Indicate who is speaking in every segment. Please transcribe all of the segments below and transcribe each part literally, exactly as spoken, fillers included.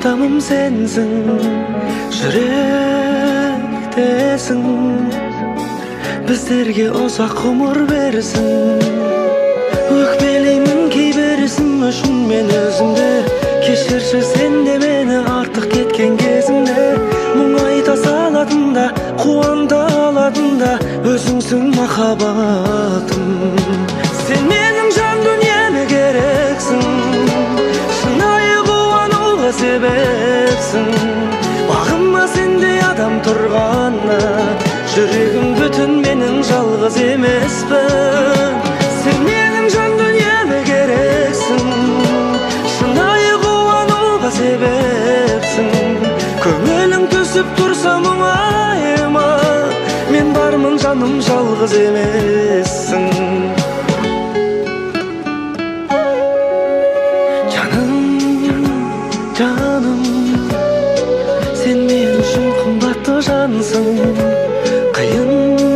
Speaker 1: адамым сенсің, жүректесің, біздерге ұзақ ғұмыр берсін. Өкпелеймін кейбірісім үшін мен өзімді, кешірші сен де мені артық кеткен кезімде. Мұң айта салатында, қуанта алатында өзіңсің махаббатым. Сен менің жан дүниеме керексің, шынайы қуануға себепсің. Бағыма сендей адам тұрғанда, жүрегім бүтін, менің жалғыз емеспін. Сен менің жан дүниеме керексің, шынайы қуануға себепсің. Көңілің түсіп тұрса мұңайма, мен бармын жаным, жалғыз емессің. Жаным, жаным, сен мен үшін қымбатты жансың. Қиын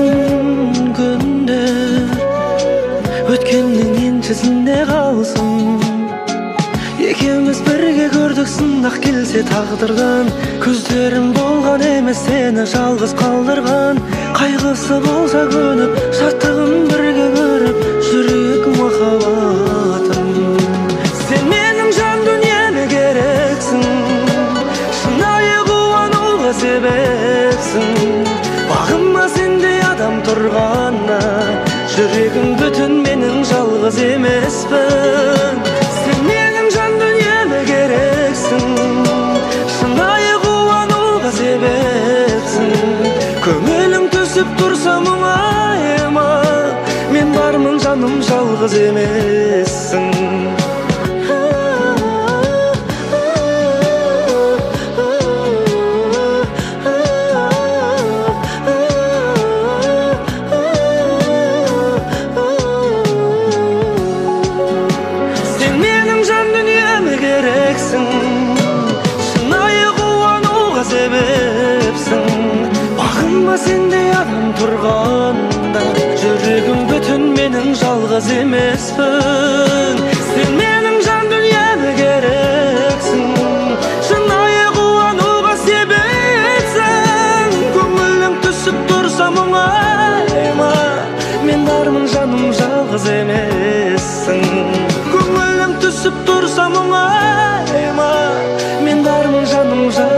Speaker 1: күндер өткеннің еншісінде қалсын. Екеуміз бірге көрдік сынақ келсе тағдырдан. Көздерім болған емес сені жалғыз қалдырған. Қайғысы болса көніп, шаттығын бірге көріп, жүрек махаббатым. Сен менің жан дүниеме керексің, шынайы қуануға себепсің. Бағыма сендей адам тұрғанда, жүрегім бүтін, менің жалғыз емеспін. Сен менің жан дүниеме керексің, шынайы қуануға себепсің. Көңілің түсіп тұрса мұңайма, мен бармын жаным, жалғыз емессің. Шынайы қуануға себепсің. Бағыма сендей адам тұрғанда, жүрегім бүтін, менің жалғыз емеспін. Сен менің жан дүниеме керексің, шынайы қуануға себепсің. Көңілің түсіп тұрса мұңайма, мен бармын жаным, жалғыз емессің. Көңілің түсіп тұрса мұңайма, мен бармын жаным, жалғыз